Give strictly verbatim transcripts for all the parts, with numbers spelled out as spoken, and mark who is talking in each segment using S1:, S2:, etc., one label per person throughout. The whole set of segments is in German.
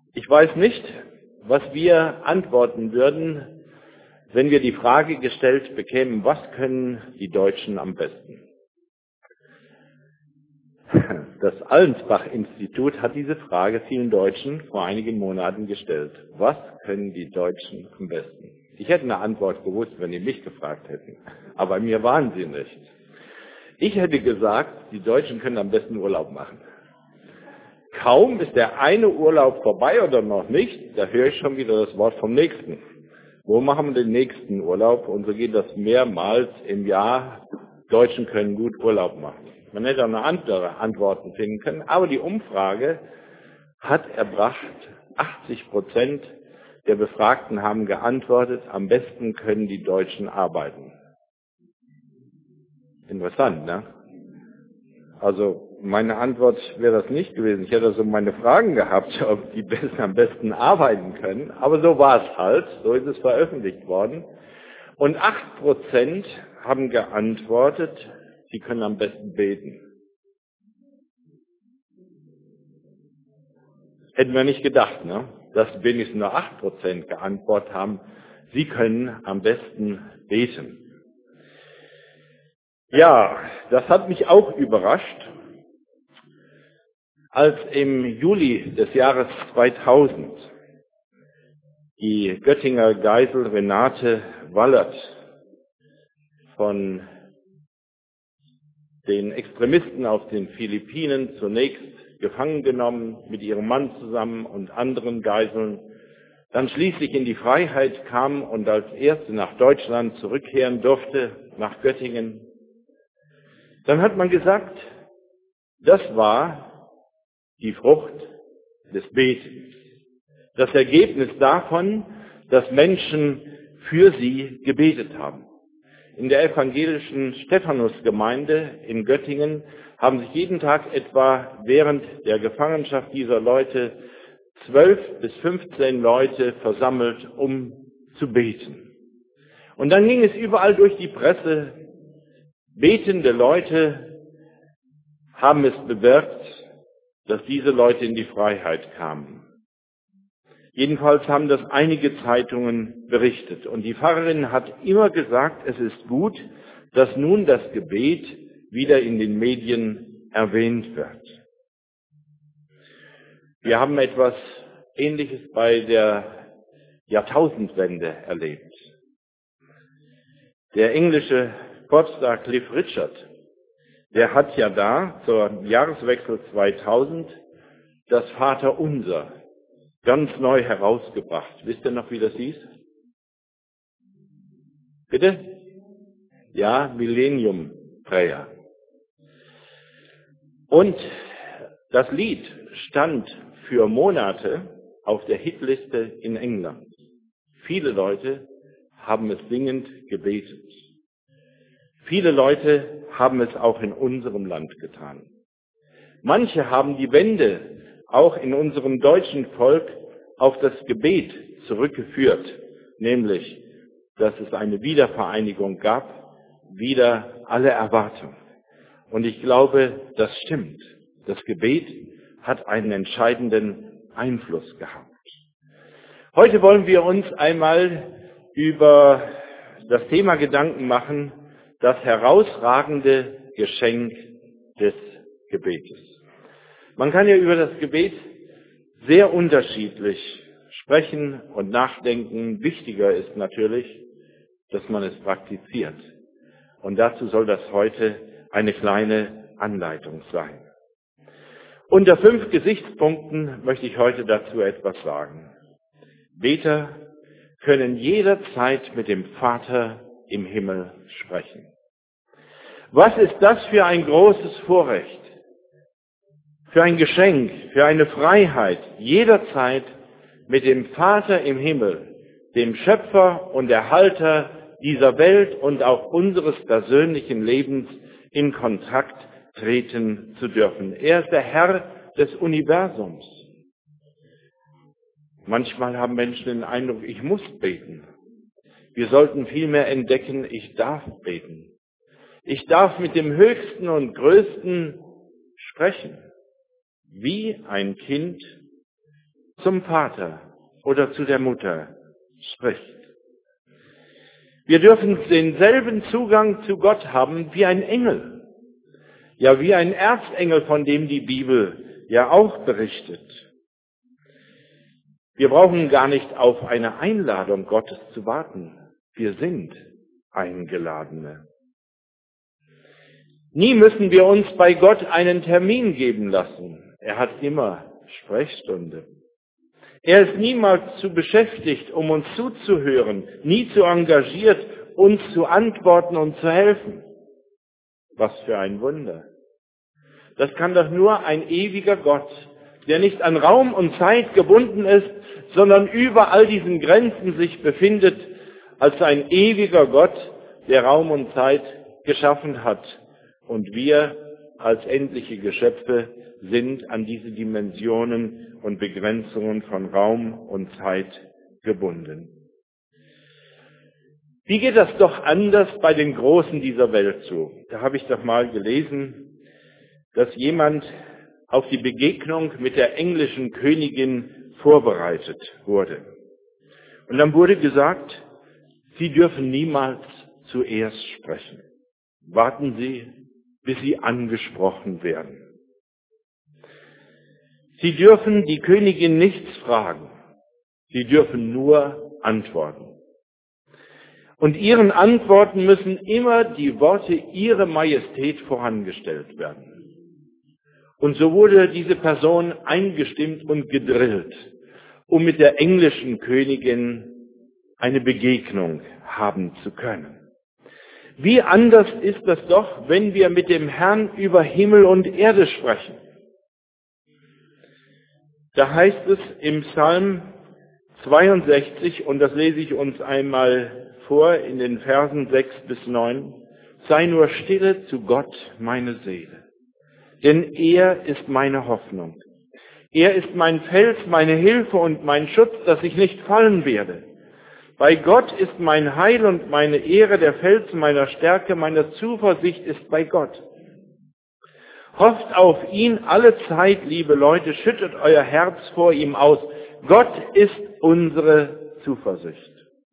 S1: Ich weiß nicht, was wir antworten würden, wenn wir die Frage gestellt bekämen, was können die Deutschen am besten? Das Allensbach-Institut hat diese Frage vielen Deutschen vor einigen Monaten gestellt. Was können die Deutschen am besten? Ich hätte eine Antwort gewusst, wenn die mich gefragt hätten. Aber bei mir waren sie nicht. Ich hätte gesagt, die Deutschen können am besten Urlaub machen. Kaum ist der eine Urlaub vorbei oder noch nicht, da höre ich schon wieder das Wort vom nächsten. Wo machen wir den nächsten Urlaub? Und so geht das mehrmals im Jahr. Deutschen können gut Urlaub machen. Man hätte auch noch andere Antworten finden können, aber die Umfrage hat erbracht, achtzig Prozent der Befragten haben geantwortet, am besten können die Deutschen arbeiten. Interessant, ne? Also meine Antwort wäre das nicht gewesen. Ich hätte so meine Fragen gehabt, ob die besten am besten arbeiten können. Aber so war es halt. So ist es veröffentlicht worden. Und acht Prozent haben geantwortet, sie können am besten beten. Hätten wir nicht gedacht, ne? Dass wenigstens nur acht Prozent geantwortet haben, sie können am besten beten. Ja, das hat mich auch überrascht, als im Juli des Jahres zweitausend die Göttinger Geisel Renate Wallert von den Extremisten auf den Philippinen zunächst gefangen genommen, mit ihrem Mann zusammen und anderen Geiseln, dann schließlich in die Freiheit kam und als erste nach Deutschland zurückkehren durfte, nach Göttingen. Dann hat man gesagt, das war die Frucht des Betens. Das Ergebnis davon, dass Menschen für sie gebetet haben. In der evangelischen Stephanusgemeinde in Göttingen haben sich jeden Tag etwa während der Gefangenschaft dieser Leute zwölf bis fünfzehn Leute versammelt, um zu beten. Und dann ging es überall durch die Presse, betende Leute haben es bewirkt, dass diese Leute in die Freiheit kamen. Jedenfalls haben das einige Zeitungen berichtet. Und die Pfarrerin hat immer gesagt, es ist gut, dass nun das Gebet wieder in den Medien erwähnt wird. Wir haben etwas Ähnliches bei der Jahrtausendwende erlebt. Der englische Popstar Cliff Richard, der hat ja da zur Jahreswechsel zweitausend das Vaterunser ganz neu herausgebracht. Wisst ihr noch, wie das hieß? Bitte? Ja, Millennium Prayer. Und das Lied stand für Monate auf der Hitliste in England. Viele Leute haben es singend gebetet. Viele Leute haben es auch in unserem Land getan. Manche haben die Wende auch in unserem deutschen Volk auf das Gebet zurückgeführt, nämlich, dass es eine Wiedervereinigung gab, wider alle Erwartung. Und ich glaube, das stimmt. Das Gebet hat einen entscheidenden Einfluss gehabt. Heute wollen wir uns einmal über das Thema Gedanken machen, das herausragende Geschenk des Gebetes. Man kann ja über das Gebet sehr unterschiedlich sprechen und nachdenken. Wichtiger ist natürlich, dass man es praktiziert. Und dazu soll das heute eine kleine Anleitung sein. Unter fünf Gesichtspunkten möchte ich heute dazu etwas sagen. Beter können jederzeit mit dem Vater im Himmel sprechen. Was ist das für ein großes Vorrecht, für ein Geschenk, für eine Freiheit, jederzeit mit dem Vater im Himmel, dem Schöpfer und Erhalter dieser Welt und auch unseres persönlichen Lebens in Kontakt treten zu dürfen. Er ist der Herr des Universums. Manchmal haben Menschen den Eindruck, ich muss beten. Wir sollten vielmehr entdecken, ich darf beten. Ich darf mit dem Höchsten und Größten sprechen, wie ein Kind, zum Vater oder zu der Mutter spricht. Wir dürfen denselben Zugang zu Gott haben wie ein Engel. Ja, wie ein Erzengel, von dem die Bibel ja auch berichtet. Wir brauchen gar nicht auf eine Einladung Gottes zu warten. Wir sind Eingeladene. Nie müssen wir uns bei Gott einen Termin geben lassen. Er hat immer Sprechstunde. Er ist niemals zu beschäftigt, um uns zuzuhören, nie zu engagiert, uns zu antworten und zu helfen. Was für ein Wunder. Das kann doch nur ein ewiger Gott, der nicht an Raum und Zeit gebunden ist, sondern über all diesen Grenzen sich befindet, als ein ewiger Gott, der Raum und Zeit geschaffen hat. Und wir als endliche Geschöpfe sind an diese Dimensionen und Begrenzungen von Raum und Zeit gebunden. Wie geht das doch anders bei den Großen dieser Welt zu? Da habe ich doch mal gelesen, dass jemand auf die Begegnung mit der englischen Königin vorbereitet wurde. Und dann wurde gesagt, Sie dürfen niemals zuerst sprechen. Warten Sie, bis Sie angesprochen werden. Sie dürfen die Königin nichts fragen. Sie dürfen nur antworten. Und Ihren Antworten müssen immer die Worte Ihre Majestät vorangestellt werden. Und so wurde diese Person eingestimmt und gedrillt, um mit der englischen Königin eine Begegnung haben zu können. Wie anders ist das doch, wenn wir mit dem Herrn über Himmel und Erde sprechen. Da heißt es im Psalm zweiundsechzig, und das lese ich uns einmal vor in den Versen sechs bis neun, sei nur stille zu Gott, meine Seele, denn er ist meine Hoffnung. Er ist mein Fels, meine Hilfe und mein Schutz, dass ich nicht fallen werde. Bei Gott ist mein Heil und meine Ehre, der Fels meiner Stärke, meine Zuversicht ist bei Gott. Hofft auf ihn alle Zeit, liebe Leute, schüttet euer Herz vor ihm aus. Gott ist unsere Zuversicht.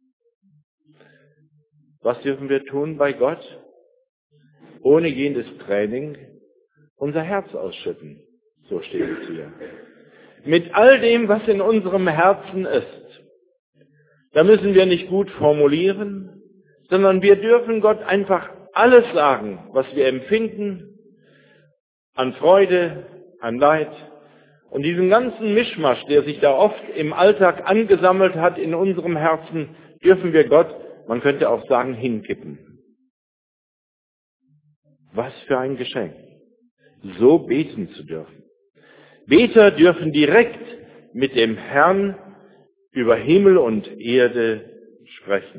S1: Was dürfen wir tun bei Gott? Ohne jenes Training unser Herz ausschütten. So steht es hier. Mit all dem, was in unserem Herzen ist. Da müssen wir nicht gut formulieren, sondern wir dürfen Gott einfach alles sagen, was wir empfinden, an Freude, an Leid. Und diesen ganzen Mischmasch, der sich da oft im Alltag angesammelt hat in unserem Herzen, dürfen wir Gott, man könnte auch sagen, hinkippen. Was für ein Geschenk, so beten zu dürfen. Beter dürfen direkt mit dem Herrn über Himmel und Erde sprechen.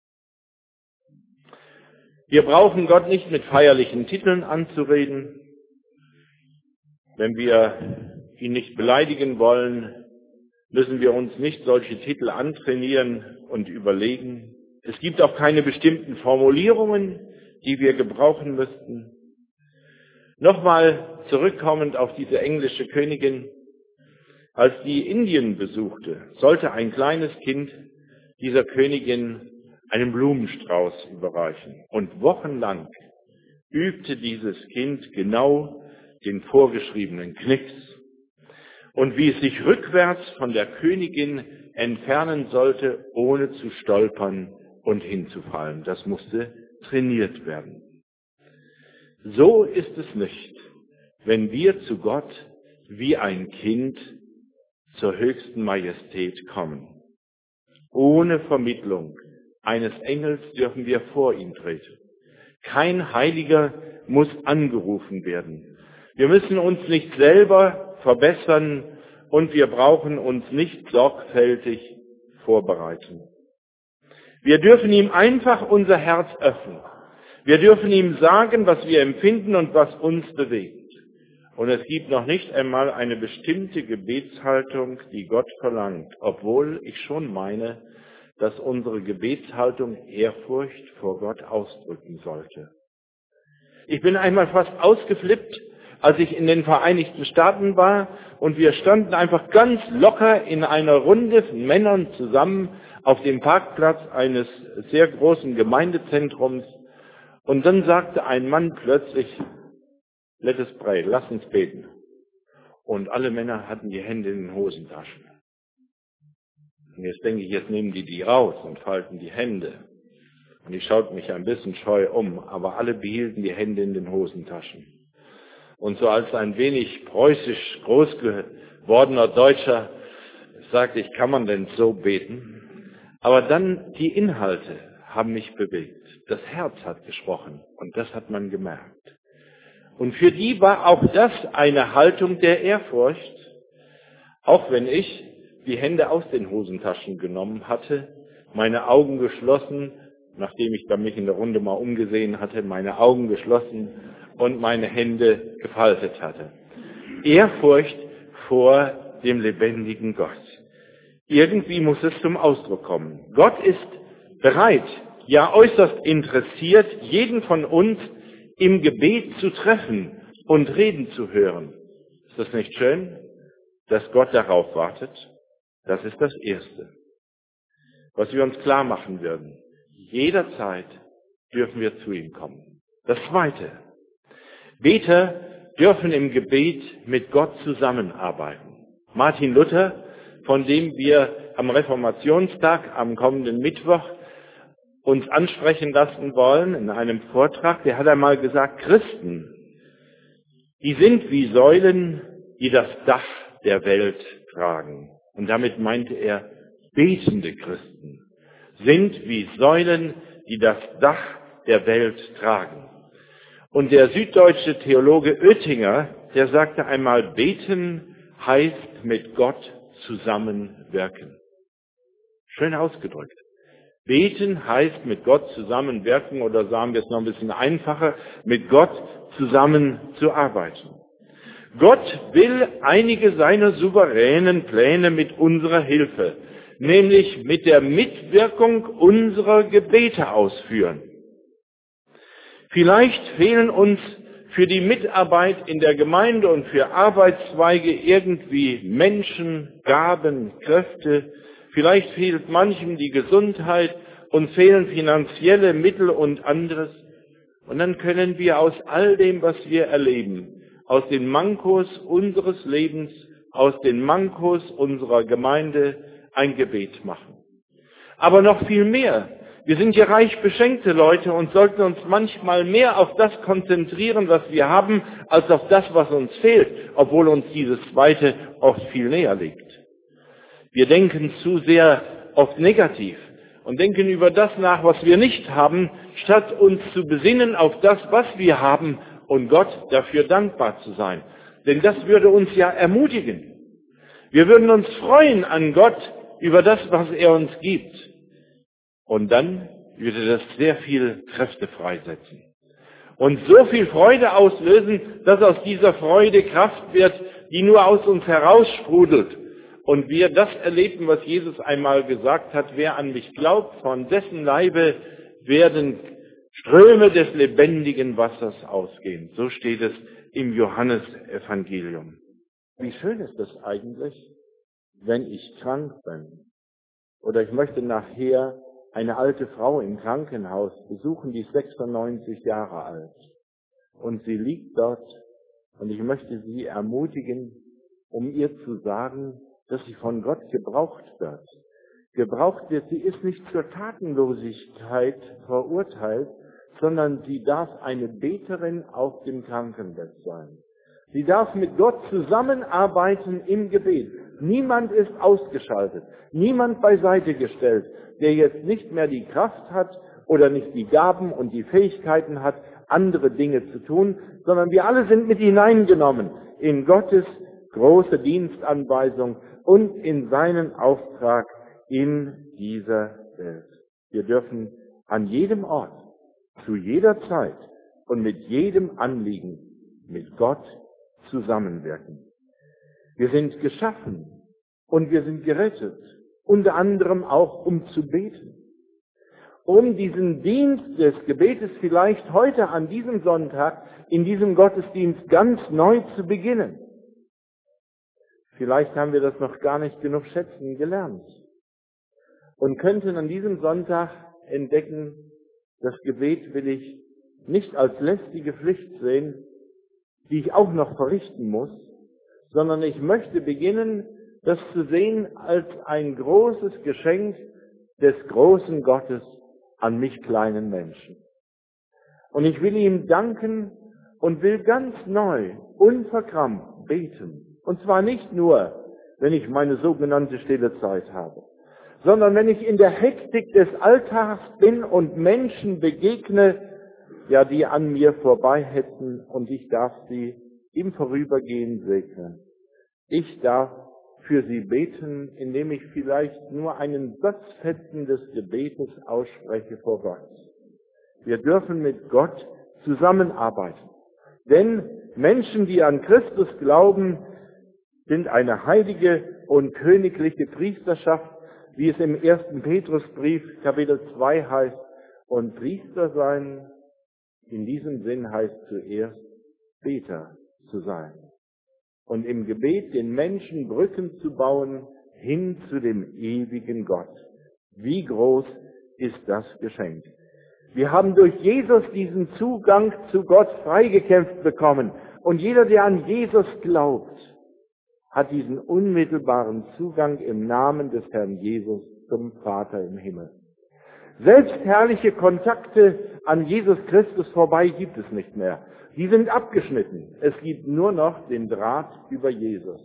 S1: Wir brauchen Gott nicht mit feierlichen Titeln anzureden. Wenn wir ihn nicht beleidigen wollen, müssen wir uns nicht solche Titel antrainieren und überlegen. Es gibt auch keine bestimmten Formulierungen, die wir gebrauchen müssten. Nochmal zurückkommend auf diese englische Königin. Als die Indien besuchte, sollte ein kleines Kind dieser Königin einen Blumenstrauß überreichen. Und wochenlang übte dieses Kind genau den vorgeschriebenen Knicks. Und wie es sich rückwärts von der Königin entfernen sollte, ohne zu stolpern und hinzufallen. Das musste trainiert werden. So ist es nicht, wenn wir zu Gott wie ein Kind zur höchsten Majestät kommen. Ohne Vermittlung eines Engels dürfen wir vor ihn treten. Kein Heiliger muss angerufen werden. Wir müssen uns nicht selber verbessern und wir brauchen uns nicht sorgfältig vorbereiten. Wir dürfen ihm einfach unser Herz öffnen. Wir dürfen ihm sagen, was wir empfinden und was uns bewegt. Und es gibt noch nicht einmal eine bestimmte Gebetshaltung, die Gott verlangt, obwohl ich schon meine, dass unsere Gebetshaltung Ehrfurcht vor Gott ausdrücken sollte. Ich bin einmal fast ausgeflippt, als ich in den Vereinigten Staaten war und wir standen einfach ganz locker in einer Runde von Männern zusammen auf dem Parkplatz eines sehr großen Gemeindezentrums und dann sagte ein Mann plötzlich, let us pray, lass uns beten. Und alle Männer hatten die Hände in den Hosentaschen. Und jetzt denke ich, jetzt nehmen die die raus und falten die Hände. Und ich schaute mich ein bisschen scheu um, aber alle behielten die Hände in den Hosentaschen. Und so als ein wenig preußisch groß gewordener Deutscher sagte ich, kann man denn so beten? Aber dann die Inhalte haben mich bewegt. Das Herz hat gesprochen und das hat man gemerkt. Und für die war auch das eine Haltung der Ehrfurcht, auch wenn ich die Hände aus den Hosentaschen genommen hatte, meine Augen geschlossen, nachdem ich dann mich in der Runde mal umgesehen hatte, meine Augen geschlossen und meine Hände gefaltet hatte. Ehrfurcht vor dem lebendigen Gott. Irgendwie muss es zum Ausdruck kommen. Gott ist bereit, ja äußerst interessiert, jeden von uns im Gebet zu treffen und reden zu hören. Ist das nicht schön, dass Gott darauf wartet? Das ist das Erste, was wir uns klar machen würden. Jederzeit dürfen wir zu ihm kommen. Das Zweite, Beter dürfen im Gebet mit Gott zusammenarbeiten. Martin Luther, von dem wir am Reformationstag, am kommenden Mittwoch, uns ansprechen lassen wollen in einem Vortrag, der hat einmal gesagt, Christen, die sind wie Säulen, die das Dach der Welt tragen. Und damit meinte er, betende Christen sind wie Säulen, die das Dach der Welt tragen. Und der süddeutsche Theologe Oettinger, der sagte einmal, beten heißt mit Gott zusammenwirken. Schön ausgedrückt. Beten heißt mit Gott zusammenwirken, oder sagen wir es noch ein bisschen einfacher, mit Gott zusammenzuarbeiten. Gott will einige seiner souveränen Pläne mit unserer Hilfe, nämlich mit der Mitwirkung unserer Gebete ausführen. Vielleicht fehlen uns für die Mitarbeit in der Gemeinde und für Arbeitszweige irgendwie Menschen, Gaben, Kräfte. Vielleicht fehlt manchem die Gesundheit und fehlen finanzielle Mittel und anderes. Und dann können wir aus all dem, was wir erleben, aus den Mankos unseres Lebens, aus den Mankos unserer Gemeinde ein Gebet machen. Aber noch viel mehr. Wir sind ja reich beschenkte Leute und sollten uns manchmal mehr auf das konzentrieren, was wir haben, als auf das, was uns fehlt, obwohl uns dieses Zweite oft viel näher liegt. Wir denken zu sehr oft negativ und denken über das nach, was wir nicht haben, statt uns zu besinnen auf das, was wir haben und Gott dafür dankbar zu sein. Denn das würde uns ja ermutigen. Wir würden uns freuen an Gott über das, was er uns gibt. Und dann würde das sehr viel Kräfte freisetzen. Und so viel Freude auslösen, dass aus dieser Freude Kraft wird, die nur aus uns heraussprudelt. Und wir das erleben, was Jesus einmal gesagt hat, wer an mich glaubt, von dessen Leibe werden Ströme des lebendigen Wassers ausgehen. So steht es im Johannesevangelium. Wie schön ist es eigentlich, wenn ich krank bin oder ich möchte nachher eine alte Frau im Krankenhaus besuchen, die ist sechsundneunzig Jahre alt und sie liegt dort und ich möchte sie ermutigen, um ihr zu sagen, dass sie von Gott gebraucht wird. Gebraucht wird, sie ist nicht zur Tatenlosigkeit verurteilt, sondern sie darf eine Beterin auf dem Krankenbett sein. Sie darf mit Gott zusammenarbeiten im Gebet. Niemand ist ausgeschaltet, niemand beiseite gestellt, der jetzt nicht mehr die Kraft hat oder nicht die Gaben und die Fähigkeiten hat, andere Dinge zu tun, sondern wir alle sind mit hineingenommen in Gottes große Dienstanweisung und in seinen Auftrag in dieser Welt. Wir dürfen an jedem Ort, zu jeder Zeit und mit jedem Anliegen mit Gott zusammenwirken. Wir sind geschaffen und wir sind gerettet, unter anderem auch um zu beten. um diesen Dienst des Gebetes vielleicht heute an diesem Sonntag in diesem Gottesdienst ganz neu zu beginnen. Vielleicht haben wir das noch gar nicht genug schätzen gelernt und könnten an diesem Sonntag entdecken, das Gebet will ich nicht als lästige Pflicht sehen, die ich auch noch verrichten muss, sondern ich möchte beginnen, das zu sehen als ein großes Geschenk des großen Gottes an mich kleinen Menschen. Und ich will ihm danken und will ganz neu, unverkrampft beten. Und zwar nicht nur, wenn ich meine sogenannte stille Zeit habe, sondern wenn ich in der Hektik des Alltags bin und Menschen begegne, ja, die an mir vorbeihetzen, und ich darf sie im Vorübergehen segnen. Ich darf für sie beten, indem ich vielleicht nur einen Satzfetzen des Gebetes ausspreche vor Gott. Wir dürfen mit Gott zusammenarbeiten. Denn Menschen, die an Christus glauben, sind eine heilige und königliche Priesterschaft, wie es im ersten Petrusbrief Kapitel zwei heißt. Und Priester sein, in diesem Sinn heißt zuerst Beter zu sein. Und im Gebet den Menschen Brücken zu bauen hin zu dem ewigen Gott. Wie groß ist das Geschenk? Wir haben durch Jesus diesen Zugang zu Gott freigekämpft bekommen. Und jeder, der an Jesus glaubt, hat diesen unmittelbaren Zugang im Namen des Herrn Jesus zum Vater im Himmel. Selbstherrliche Kontakte an Jesus Christus vorbei gibt es nicht mehr. Die sind abgeschnitten. Es gibt nur noch den Draht über Jesus.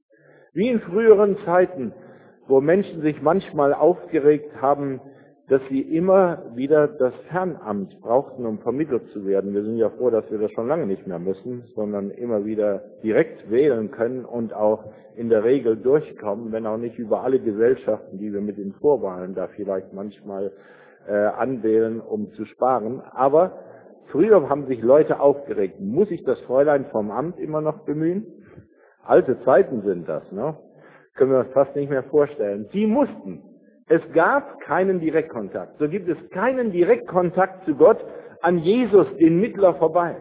S1: Wie in früheren Zeiten, wo Menschen sich manchmal aufgeregt haben, dass sie immer wieder das Fernamt brauchten, um vermittelt zu werden. Wir sind ja froh, dass wir das schon lange nicht mehr müssen, sondern immer wieder direkt wählen können und auch in der Regel durchkommen, wenn auch nicht über alle Gesellschaften, die wir mit den Vorwahlen da vielleicht manchmal äh, anwählen, um zu sparen. Aber früher haben sich Leute aufgeregt. Muss ich das Fräulein vom Amt immer noch bemühen? Alte Zeiten sind das, ne? Können wir uns fast nicht mehr vorstellen. Sie mussten. Es gab keinen Direktkontakt. So gibt es keinen Direktkontakt zu Gott an Jesus, den Mittler, vorbei.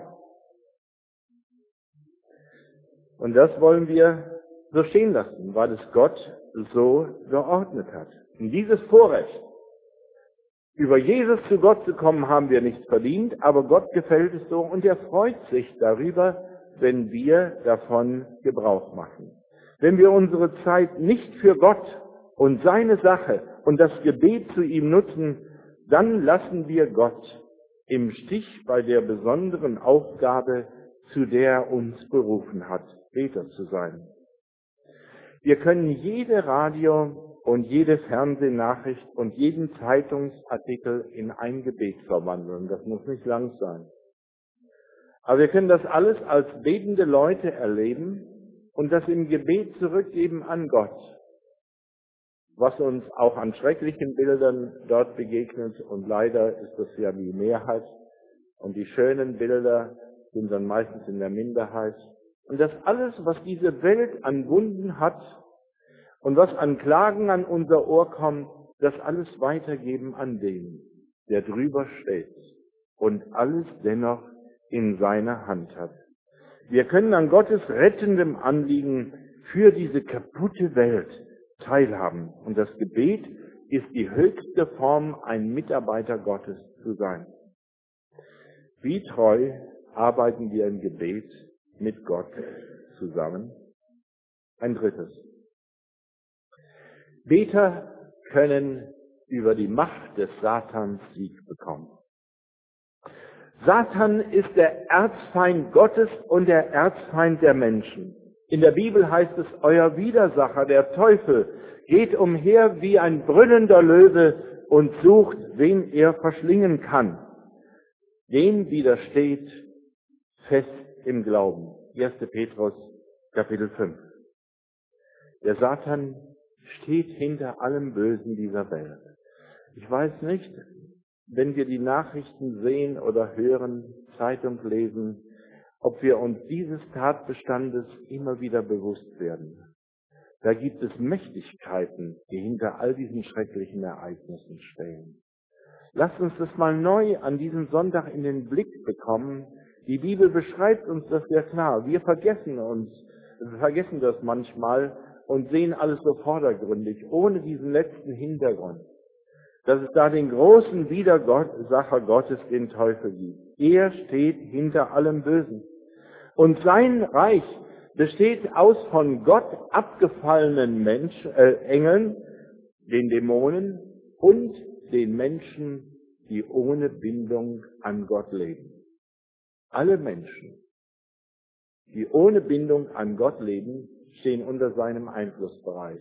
S1: Und das wollen wir so stehen lassen, weil es Gott so geordnet hat. Und dieses Vorrecht, über Jesus zu Gott zu kommen, haben wir nicht verdient, aber Gott gefällt es so und er freut sich darüber, wenn wir davon Gebrauch machen. Wenn wir unsere Zeit nicht für Gott und seine Sache und das Gebet zu ihm nutzen, dann lassen wir Gott im Stich bei der besonderen Aufgabe, zu der er uns berufen hat, Beter zu sein. Wir können jede Radio- und jede Fernsehnachricht und jeden Zeitungsartikel in ein Gebet verwandeln. Das muss nicht lang sein. Aber wir können das alles als betende Leute erleben und das im Gebet zurückgeben an Gott. Was uns auch an schrecklichen Bildern dort begegnet, und leider ist das ja die Mehrheit, und die schönen Bilder sind dann meistens in der Minderheit. Und das alles, was diese Welt an Wunden hat und was an Klagen an unser Ohr kommt, das alles weitergeben an den, der drüber steht und alles dennoch in seiner Hand hat. Wir können an Gottes rettendem Anliegen für diese kaputte Welt teilhaben. Und das Gebet ist die höchste Form, ein Mitarbeiter Gottes zu sein. Wie treu arbeiten wir im Gebet mit Gott zusammen? Ein drittes. Beter können über die Macht des Satans Sieg bekommen. Satan ist der Erzfeind Gottes und der Erzfeind der Menschen. In der Bibel heißt es, euer Widersacher, der Teufel, geht umher wie ein brüllender Löwe und sucht, wen er verschlingen kann. Dem widersteht fest im Glauben. erster Petrus, Kapitel fünf. Der Satan steht hinter allem Bösen dieser Welt. Ich weiß nicht, wenn wir die Nachrichten sehen oder hören, Zeitung lesen, ob wir uns dieses Tatbestandes immer wieder bewusst werden. Da gibt es Mächtigkeiten, die hinter all diesen schrecklichen Ereignissen stehen. Lasst uns das mal neu an diesem Sonntag in den Blick bekommen. Die Bibel beschreibt uns das sehr klar. Wir vergessen uns, wir vergessen das manchmal und sehen alles so vordergründig, ohne diesen letzten Hintergrund, dass es da den großen Widersacher Gottes, den Teufel, gibt. Er steht hinter allem Bösen. Und sein Reich besteht aus von Gott abgefallenen Menschen, äh, Engeln, den Dämonen und den Menschen, die ohne Bindung an Gott leben. Alle Menschen, die ohne Bindung an Gott leben, stehen unter seinem Einflussbereich.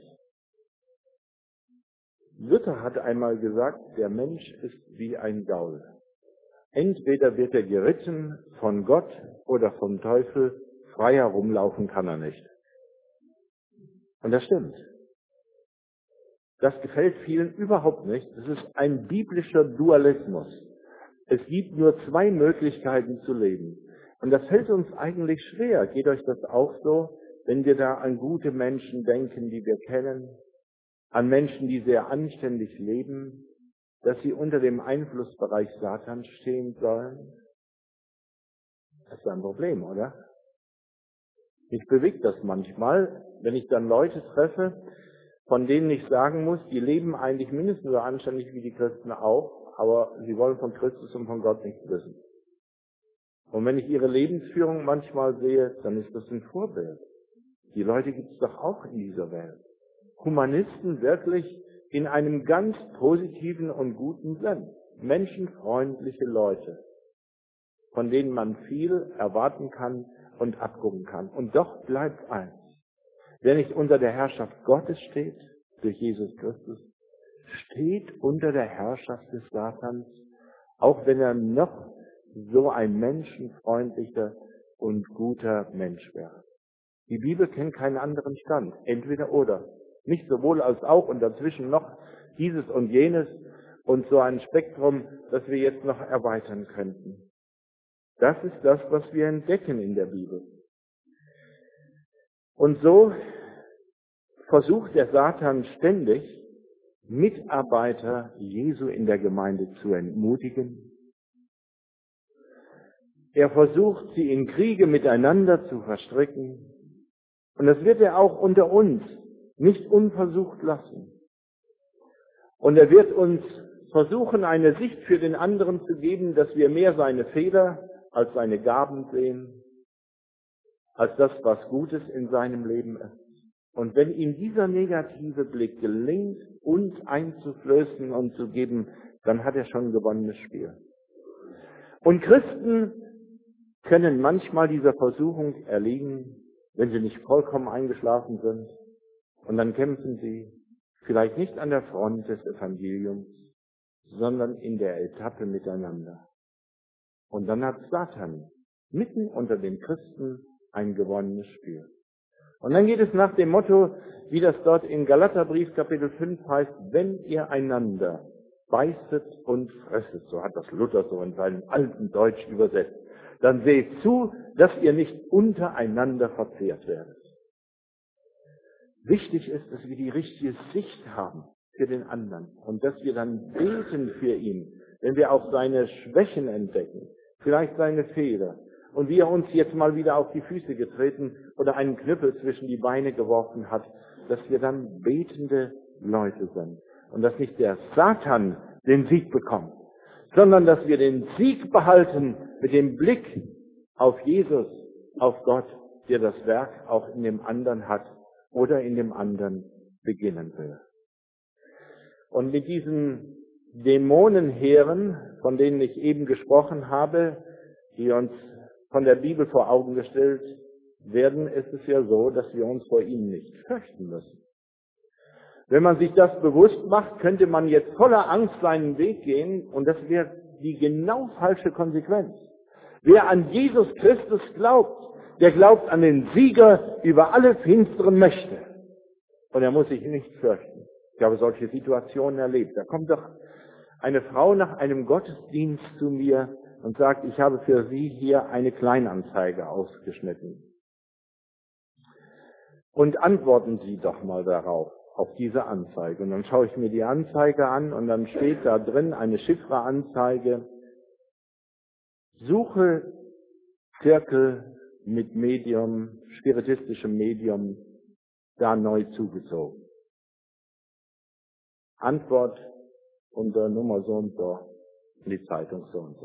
S1: Luther hat einmal gesagt, der Mensch ist wie ein Gaul. Entweder wird er geritten von Gott oder vom Teufel, frei herumlaufen kann er nicht. Und das stimmt. Das gefällt vielen überhaupt nicht. Das ist ein biblischer Dualismus. Es gibt nur zwei Möglichkeiten zu leben. Und das fällt uns eigentlich schwer. Geht euch das auch so, wenn wir da an gute Menschen denken, die wir kennen, an Menschen, die sehr anständig leben, dass sie unter dem Einflussbereich Satans stehen sollen? Das ist ein Problem, oder? Mich bewegt das manchmal, wenn ich dann Leute treffe, von denen ich sagen muss, die leben eigentlich mindestens so anständig wie die Christen auch, aber sie wollen von Christus und von Gott nichts wissen. Und wenn ich ihre Lebensführung manchmal sehe, dann ist das ein Vorbild. Die Leute gibt es doch auch in dieser Welt. Humanisten wirklich in einem ganz positiven und guten Sinn. Menschenfreundliche Leute, von denen man viel erwarten kann und abgucken kann. Und doch bleibt eins. Wer nicht unter der Herrschaft Gottes steht, durch Jesus Christus, steht unter der Herrschaft des Satans, auch wenn er noch so ein menschenfreundlicher und guter Mensch wäre. Die Bibel kennt keinen anderen Stand, entweder oder. Nicht sowohl als auch und dazwischen noch dieses und jenes und so ein Spektrum, das wir jetzt noch erweitern könnten. Das ist das, was wir entdecken in der Bibel. Und so versucht der Satan ständig, Mitarbeiter Jesu in der Gemeinde zu entmutigen. Er versucht, sie in Kriege miteinander zu verstricken. Und das wird er auch unter uns nicht unversucht lassen. Und er wird uns versuchen, eine Sicht für den anderen zu geben, dass wir mehr seine Fehler als seine Gaben sehen, als das, was Gutes in seinem Leben ist. Und wenn ihm dieser negative Blick gelingt, uns einzuflößen und zu geben, dann hat er schon ein gewonnenes Spiel. Und Christen können manchmal dieser Versuchung erliegen, wenn sie nicht vollkommen eingeschlafen sind. Und dann kämpfen sie vielleicht nicht an der Front des Evangeliums, sondern in der Etappe miteinander. Und dann hat Satan mitten unter den Christen ein gewonnenes Spiel. Und dann geht es nach dem Motto, wie das dort in Galaterbrief Kapitel fünf heißt, wenn ihr einander beißet und fresset, so hat das Luther so in seinem alten Deutsch übersetzt, dann seht zu, dass ihr nicht untereinander verzehrt werdet. Wichtig ist, dass wir die richtige Sicht haben für den anderen und dass wir dann beten für ihn, wenn wir auch seine Schwächen entdecken, vielleicht seine Fehler und wie er uns jetzt mal wieder auf die Füße getreten oder einen Knüppel zwischen die Beine geworfen hat, dass wir dann betende Leute sind und dass nicht der Satan den Sieg bekommt, sondern dass wir den Sieg behalten mit dem Blick auf Jesus, auf Gott, der das Werk auch in dem anderen hat oder in dem anderen beginnen will. Und mit diesen Dämonenheeren, von denen ich eben gesprochen habe, die uns von der Bibel vor Augen gestellt werden, ist es ja so, dass wir uns vor ihnen nicht fürchten müssen. Wenn man sich das bewusst macht, könnte man jetzt voller Angst seinen Weg gehen und das wäre die genau falsche Konsequenz. Wer an Jesus Christus glaubt, der glaubt an den Sieger über alle finsteren Mächte. Und er muss sich nicht fürchten. Ich habe solche Situationen erlebt. Da kommt doch eine Frau nach einem Gottesdienst zu mir und sagt, ich habe für Sie hier eine Kleinanzeige ausgeschnitten. Und antworten Sie doch mal darauf. auf diese Anzeige. Und dann schaue ich mir die Anzeige an und dann steht da drin eine Chiffre-Anzeige. Suche Zirkel mit Medium, spiritistischem Medium, da neu zugezogen. Antwort unter Nummer so und so, in die Zeitung so und so.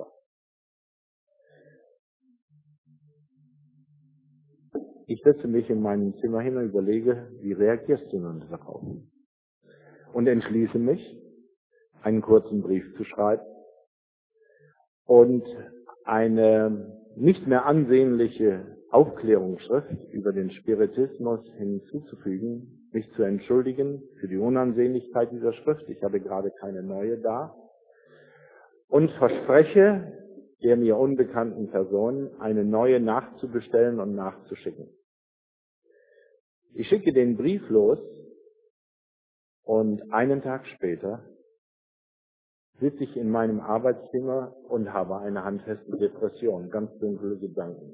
S1: Ich setze mich in mein Zimmer hin und überlege, wie reagierst du nun darauf? Und entschließe mich, einen kurzen Brief zu schreiben und eine nicht mehr ansehnliche Aufklärungsschrift über den Spiritismus hinzuzufügen, mich zu entschuldigen für die Unansehnlichkeit dieser Schrift. Ich habe gerade keine neue da. Und verspreche der mir unbekannten Person, eine neue nachzubestellen und nachzuschicken. Ich schicke den Brief los und einen Tag später sitze ich in meinem Arbeitszimmer und habe eine handfeste Depression, ganz dunkle Gedanken.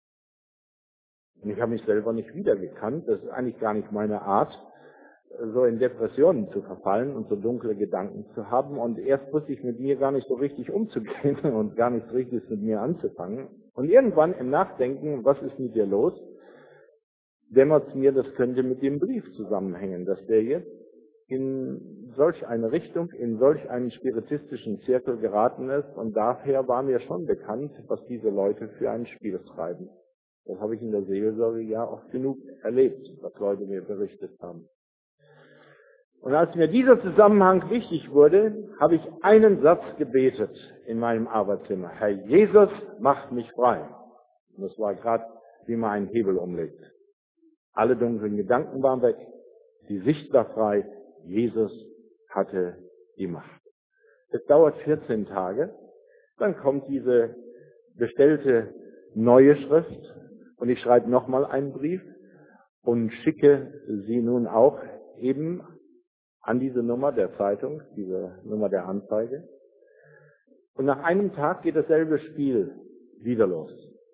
S1: Und ich habe mich selber nicht wiedergekannt. Das ist eigentlich gar nicht meine Art, so in Depressionen zu verfallen und so dunkle Gedanken zu haben. Und erst wusste ich mit mir gar nicht so richtig umzugehen und gar nichts Richtiges mit mir anzufangen. Und irgendwann im Nachdenken, was ist mit dir los, dämmert mir, das könnte mit dem Brief zusammenhängen, dass der jetzt in solch eine Richtung, in solch einen spiritistischen Zirkel geraten ist. Und daher war mir schon bekannt, was diese Leute für ein Spiel treiben. Das habe ich in der Seelsorge ja oft genug erlebt, was Leute mir berichtet haben. Und als mir dieser Zusammenhang wichtig wurde, habe ich einen Satz gebetet in meinem Arbeitszimmer. Herr Jesus, macht mich frei. Und das war gerade, wie man einen Hebel umlegt. Alle dunklen Gedanken waren weg. Die Sicht war frei. Jesus hatte die Macht. Es dauert vierzehn Tage. Dann kommt diese bestellte neue Schrift. Und ich schreibe nochmal einen Brief und schicke sie nun auch eben an diese Nummer der Zeitung, diese Nummer der Anzeige. Und nach einem Tag geht dasselbe Spiel wieder los.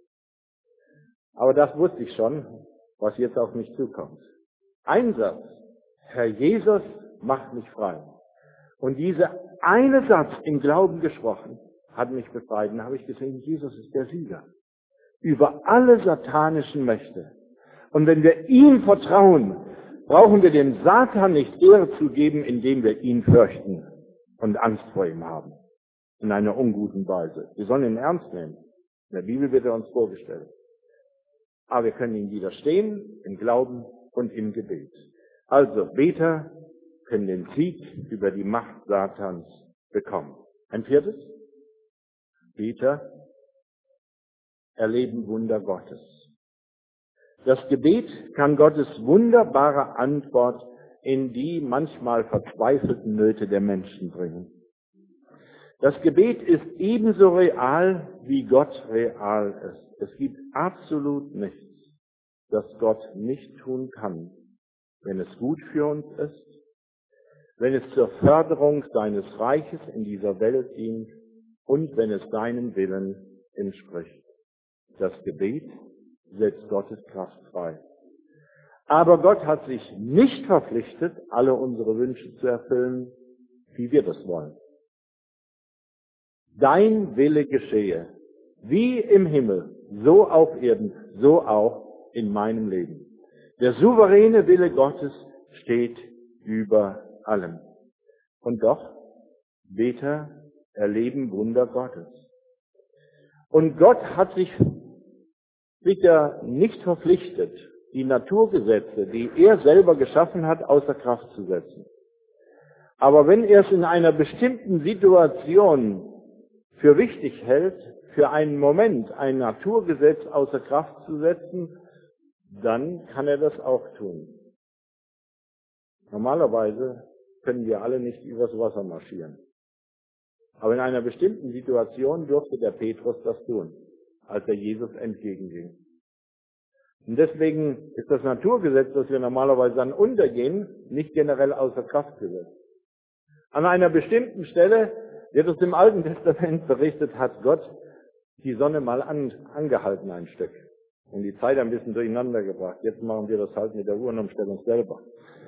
S1: Aber das wusste ich schon, was jetzt auf mich zukommt. Ein Satz, Herr Jesus, macht mich frei. Und dieser eine Satz im Glauben gesprochen, hat mich befreit. Und da habe ich gesehen, Jesus ist der Sieger über alle satanischen Mächte. Und wenn wir ihm vertrauen, brauchen wir dem Satan nicht Ehre zu geben, indem wir ihn fürchten und Angst vor ihm haben. In einer unguten Weise. Wir sollen ihn ernst nehmen. In der Bibel wird er uns vorgestellt. Aber wir können ihm widerstehen im Glauben und im Gebet. Also Beter können den Sieg über die Macht Satans bekommen. Ein viertes. Beter erleben Wunder Gottes. Das Gebet kann Gottes wunderbare Antwort in die manchmal verzweifelten Nöte der Menschen bringen. Das Gebet ist ebenso real, wie Gott real ist. Es gibt absolut nichts, das Gott nicht tun kann, wenn es gut für uns ist, wenn es zur Förderung seines Reiches in dieser Welt dient und wenn es seinem Willen entspricht. Das Gebet setzt Gottes Kraft frei. Aber Gott hat sich nicht verpflichtet, alle unsere Wünsche zu erfüllen, wie wir das wollen. Dein Wille geschehe, wie im Himmel, so auf Erden, so auch in meinem Leben. Der souveräne Wille Gottes steht über allem. Und doch, Beter erleben Wunder Gottes. Und Gott hat sich sicher nicht verpflichtet, die Naturgesetze, die er selber geschaffen hat, außer Kraft zu setzen. Aber wenn er es in einer bestimmten Situation für wichtig hält, für einen Moment ein Naturgesetz außer Kraft zu setzen, dann kann er das auch tun. Normalerweise können wir alle nicht übers Wasser marschieren. Aber in einer bestimmten Situation durfte der Petrus das tun, als er Jesus entgegenging. Und deswegen ist das Naturgesetz, das wir normalerweise dann untergehen, nicht generell außer Kraft gesetzt. An einer bestimmten Stelle wird es im Alten Testament berichtet, hat Gott die Sonne mal an, angehalten ein Stück und die Zeit ein bisschen durcheinander gebracht. Jetzt machen wir das halt mit der Uhrenumstellung selber.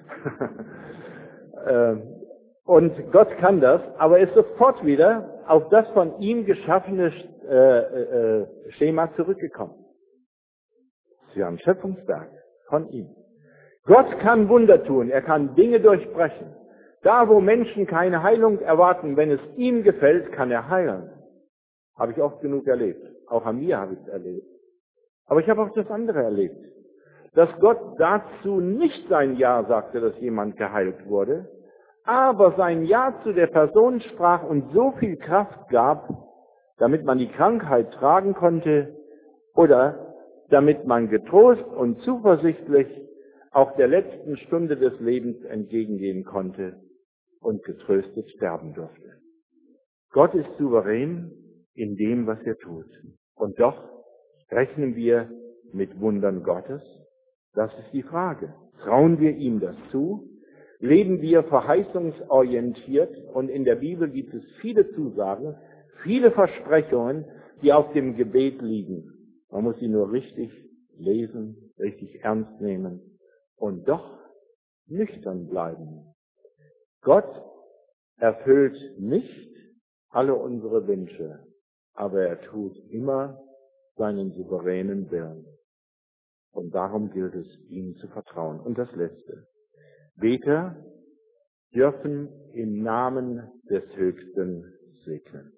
S1: Und Gott kann das, aber ist sofort wieder auf das von ihm geschaffene äh, äh, Schema zurückgekommen. Sie haben Schöpfungswerk von ihm. Gott kann Wunder tun, er kann Dinge durchbrechen. Da, wo Menschen keine Heilung erwarten, wenn es ihm gefällt, kann er heilen. Habe ich oft genug erlebt. Auch an mir habe ich es erlebt. Aber ich habe auch das andere erlebt. Dass Gott dazu nicht sein Ja sagte, dass jemand geheilt wurde, aber sein Ja zu der Person sprach und so viel Kraft gab, damit man die Krankheit tragen konnte oder damit man getrost und zuversichtlich auch der letzten Stunde des Lebens entgegengehen konnte und getröstet sterben durfte. Gott ist souverän in dem, was er tut. Und doch rechnen wir mit Wundern Gottes? Das ist die Frage. Trauen wir ihm das zu? Leben wir verheißungsorientiert? Und in der Bibel gibt es viele Zusagen, viele Versprechungen, die auf dem Gebet liegen. Man muss sie nur richtig lesen, richtig ernst nehmen und doch nüchtern bleiben. Gott erfüllt nicht alle unsere Wünsche, aber er tut immer seinen souveränen Willen. Und darum gilt es, ihm zu vertrauen. Und das Letzte. Beter dürfen im Namen des Höchsten segnen.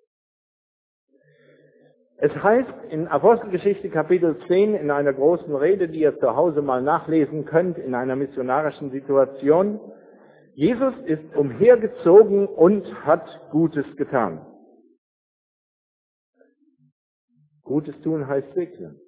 S1: Es heißt in Apostelgeschichte Kapitel zehn in einer großen Rede, die ihr zu Hause mal nachlesen könnt, in einer missionarischen Situation, Jesus ist umhergezogen und hat Gutes getan. Gutes tun heißt segnen.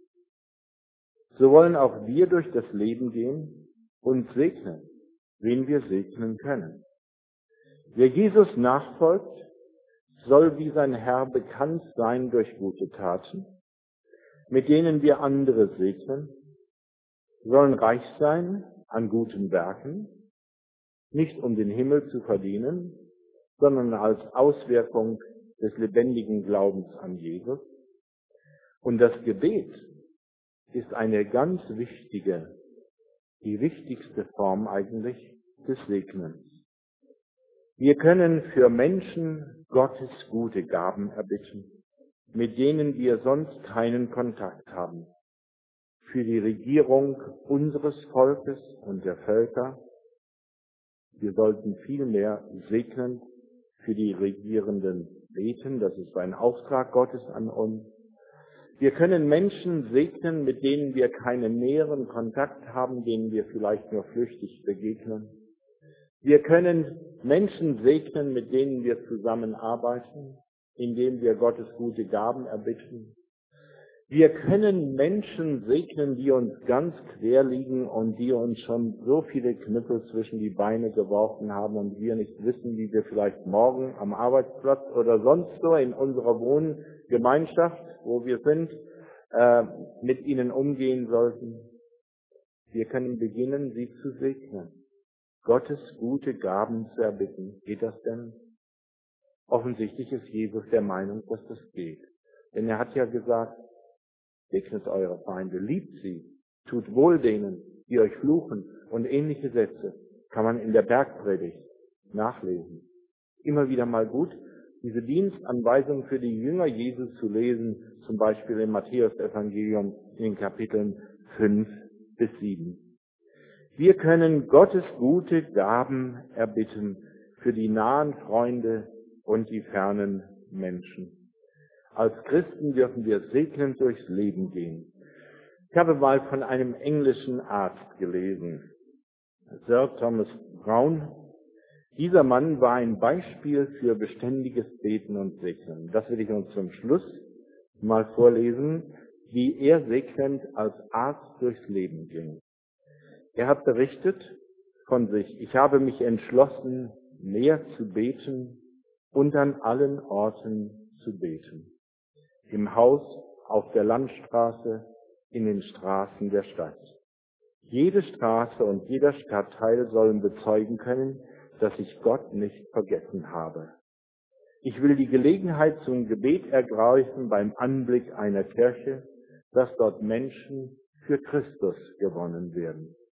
S1: So wollen auch wir durch das Leben gehen und segnen, wen wir segnen können. Wer Jesus nachfolgt, soll wie sein Herr bekannt sein durch gute Taten, mit denen wir andere segnen, sollen reich sein an guten Werken, nicht um den Himmel zu verdienen, sondern als Auswirkung des lebendigen Glaubens an Jesus. Und das Gebet ist eine ganz wichtige, die wichtigste Form eigentlich des Segnens. Wir können für Menschen Gottes gute Gaben erbitten, mit denen wir sonst keinen Kontakt haben. Für die Regierung unseres Volkes und der Völker. Wir sollten vielmehr segnen für die Regierenden beten, das ist ein Auftrag Gottes an uns. Wir können Menschen segnen, mit denen wir keinen näheren Kontakt haben, denen wir vielleicht nur flüchtig begegnen. Wir können Menschen segnen, mit denen wir zusammenarbeiten, indem wir Gottes gute Gaben erbitten. Wir können Menschen segnen, die uns ganz quer liegen und die uns schon so viele Knüppel zwischen die Beine geworfen haben und wir nicht wissen, wie wir vielleicht morgen am Arbeitsplatz oder sonst so in unserer Wohngemeinschaft, wo wir sind, äh, mit ihnen umgehen sollten. Wir können beginnen, sie zu segnen. Gottes gute Gaben zu erbitten. Geht das denn? Offensichtlich ist Jesus der Meinung, dass das geht. Denn er hat ja gesagt, segnet eure Feinde, liebt sie, tut wohl denen, die euch fluchen und ähnliche Sätze kann man in der Bergpredigt nachlesen. Immer wieder mal gut, diese Dienstanweisung für die Jünger Jesus zu lesen, zum Beispiel im Matthäus-Evangelium in den Kapiteln fünf bis sieben. Wir können Gottes gute Gaben erbitten für die nahen Freunde und die fernen Menschen. Als Christen dürfen wir segnend durchs Leben gehen. Ich habe mal von einem englischen Arzt gelesen, Sir Thomas Brown. Dieser Mann war ein Beispiel für beständiges Beten und Segnen. Das will ich uns zum Schluss mal vorlesen, wie er segnend als Arzt durchs Leben ging. Er hat berichtet von sich, ich habe mich entschlossen, mehr zu beten und an allen Orten zu beten. Im Haus, auf der Landstraße, in den Straßen der Stadt. Jede Straße und jeder Stadtteil sollen bezeugen können, dass ich Gott nicht vergessen habe. Ich will die Gelegenheit zum Gebet ergreifen beim Anblick einer Kirche, dass dort Menschen für Christus gewonnen werden.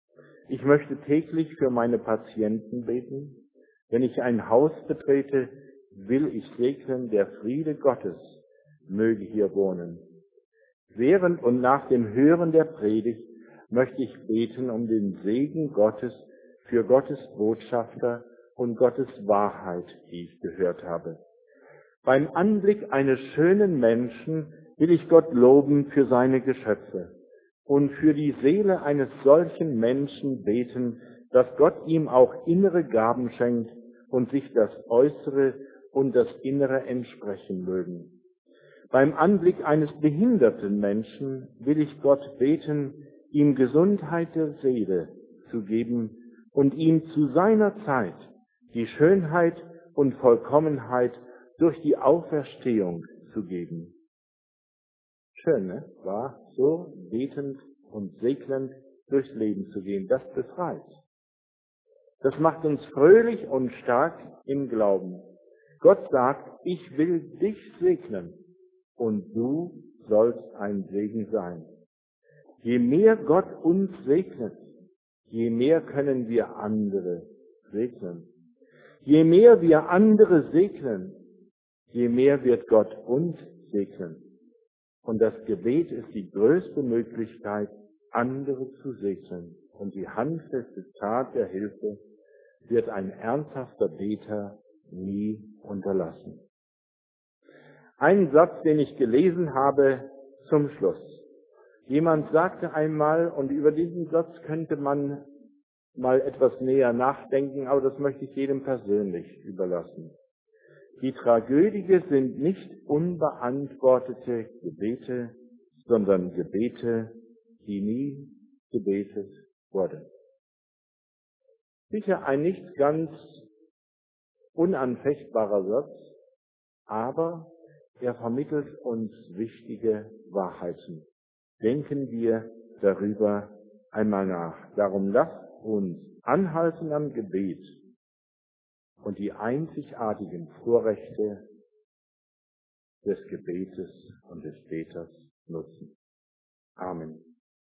S1: Ich möchte täglich für meine Patienten beten. Wenn ich ein Haus betrete, will ich segnen, der Friede Gottes möge hier wohnen. Während und nach dem Hören der Predigt möchte ich beten um den Segen Gottes für Gottes Botschafter und Gottes Wahrheit, die ich gehört habe. Beim Anblick eines schönen Menschen will ich Gott loben für seine Geschöpfe und für die Seele eines solchen Menschen beten, dass Gott ihm auch innere Gaben schenkt und sich das Äußere und das Innere entsprechen mögen. Beim Anblick eines behinderten Menschen will ich Gott beten, ihm Gesundheit der Seele zu geben und ihm zu seiner Zeit die Schönheit und Vollkommenheit durch die Auferstehung zu geben. Schön, ne? War so betend und segnend durchs Leben zu gehen. Das befreit. Das macht uns fröhlich und stark im Glauben. Gott sagt, ich will dich segnen und du sollst ein Segen sein. Je mehr Gott uns segnet, je mehr können wir andere segnen. Je mehr wir andere segnen, je mehr wird Gott uns segnen. Und das Gebet ist die größte Möglichkeit, andere zu segnen. Und die handfeste Tat der Hilfe wird ein ernsthafter Beter nie unterlassen. Ein Satz, den ich gelesen habe zum Schluss. Jemand sagte einmal, und über diesen Satz könnte man mal etwas näher nachdenken, aber das möchte ich jedem persönlich überlassen. Die Tragödie sind nicht unbeantwortete Gebete, sondern Gebete, die nie gebetet wurden. Sicher ein nicht ganz unanfechtbarer Satz, aber er vermittelt uns wichtige Wahrheiten. Denken wir darüber einmal nach. Darum lasst uns anhalten am Gebet und die einzigartigen Vorrechte des Gebetes und des Beters nutzen. Amen.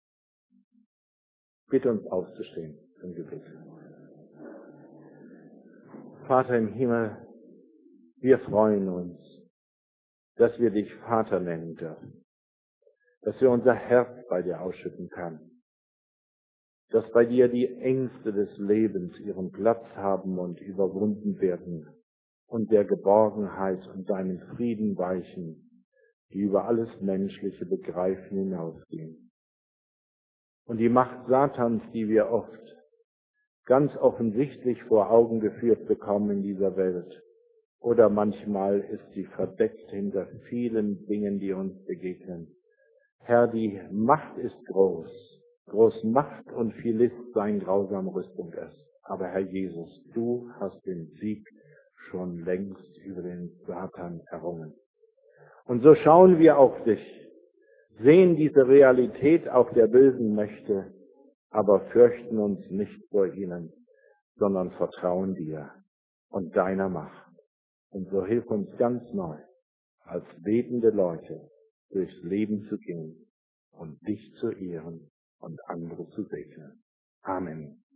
S1: Bitte uns aufzustehen zum Gebet. Vater im Himmel, wir freuen uns, dass wir dich Vater nennen dürfen, dass wir unser Herz bei dir ausschütten können, dass bei dir die Ängste des Lebens ihren Platz haben und überwunden werden und der Geborgenheit und deinen Frieden weichen, die über alles menschliche Begreifen hinausgehen. Und die Macht Satans, die wir oft ganz offensichtlich vor Augen geführt bekommen in dieser Welt, oder manchmal ist sie verdeckt hinter vielen Dingen, die uns begegnen. Herr, die Macht ist groß. Groß Macht und viel List sein grausam Rüstung ist. Aber Herr Jesus, du hast den Sieg schon längst über den Satan errungen. Und so schauen wir auf dich, sehen diese Realität auch der bösen Mächte, aber fürchten uns nicht vor ihnen, sondern vertrauen dir und deiner Macht. Und so hilf uns ganz neu, als betende Leute durchs Leben zu gehen und dich zu ehren und andere zu segnen. Amen.